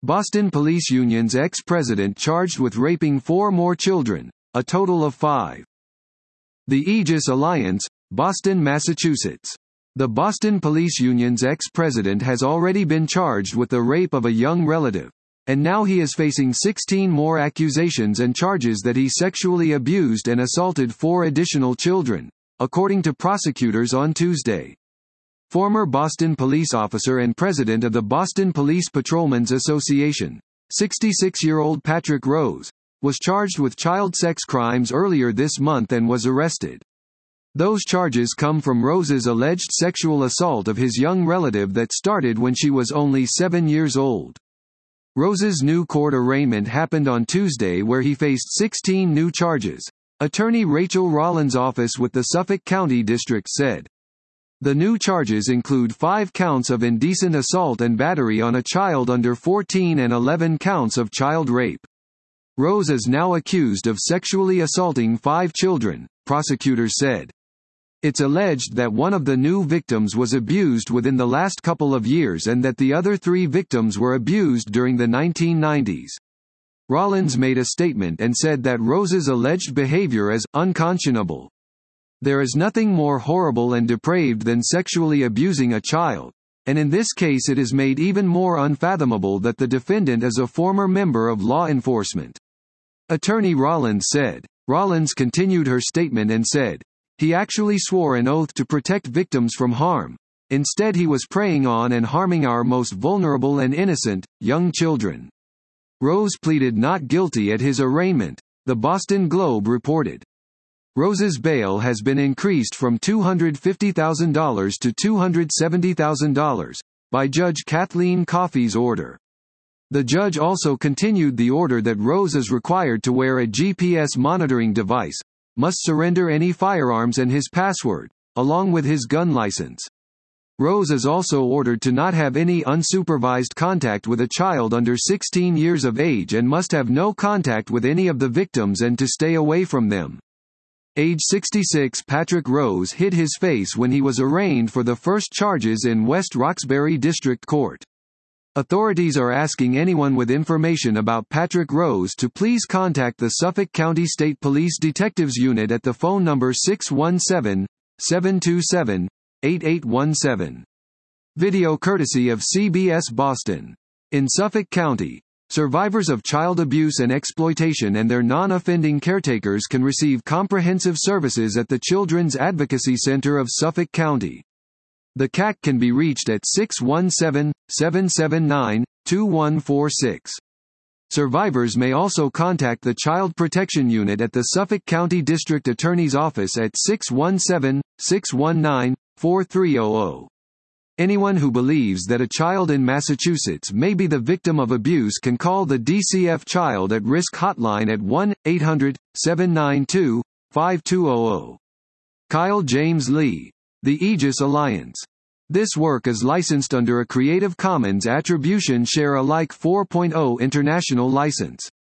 Boston Police Union's ex-president charged with raping 4 more children, a total of 5. The Aegis Alliance, Boston, Massachusetts. The Boston Police Union's ex-president has already been charged with the rape of a young relative, and now he is facing 16 more accusations and charges that he sexually abused and assaulted 4 additional children, according to prosecutors on Tuesday. Former Boston police officer and president of the Boston Police Patrolmen's Association, 66-year-old Patrick Rose, was charged with child sex crimes earlier this month and was arrested. Those charges come from Rose's alleged sexual assault of his young relative that started when she was only 7 years old. Rose's new court arraignment happened on Tuesday where he faced 16 new charges, attorney Rachel Rollins' office with the Suffolk County District said. The new charges include 5 counts of indecent assault and battery on a child under 14 and 11 counts of child rape. Rose is now accused of sexually assaulting 5 children, prosecutors said. It's alleged that one of the new victims was abused within the last couple of years and that the other 3 victims were abused during the 1990s. Rollins made a statement and said that Rose's alleged behavior is unconscionable. There is nothing more horrible and depraved than sexually abusing a child, and in this case it is made even more unfathomable that the defendant is a former member of law enforcement. Attorney Rollins said. Rollins continued her statement and said, "He actually swore an oath to protect victims from harm. Instead he was preying on and harming our most vulnerable and innocent, young children." Rose pleaded not guilty at his arraignment, the Boston Globe reported. Rose's bail has been increased from $250,000 to $270,000, by Judge Kathleen Coffey's order. The judge also continued the order that Rose is required to wear a GPS monitoring device, must surrender any firearms and his password, along with his gun license. Rose is also ordered to not have any unsupervised contact with a child under 16 years of age and must have no contact with any of the victims and to stay away from them. Age 66 Patrick Rose hid his face when he was arraigned for the first charges in West Roxbury District Court. Authorities are asking anyone with information about Patrick Rose to please contact the Suffolk County State Police Detectives Unit at the phone number 617-727-8817. Video courtesy of CBS Boston. In Suffolk County, survivors of child abuse and exploitation and their non-offending caretakers can receive comprehensive services at the Children's Advocacy Center of Suffolk County. The CAC can be reached at 617-779-2146. Survivors may also contact the Child Protection Unit at the Suffolk County District Attorney's Office at 617-619-4300. Anyone who believes that a child in Massachusetts may be the victim of abuse can call the DCF Child at Risk hotline at 1-800-792-5200. Kyle James Lee. The Aegis Alliance. This work is licensed under a Creative Commons Attribution Share Alike 4.0 international license.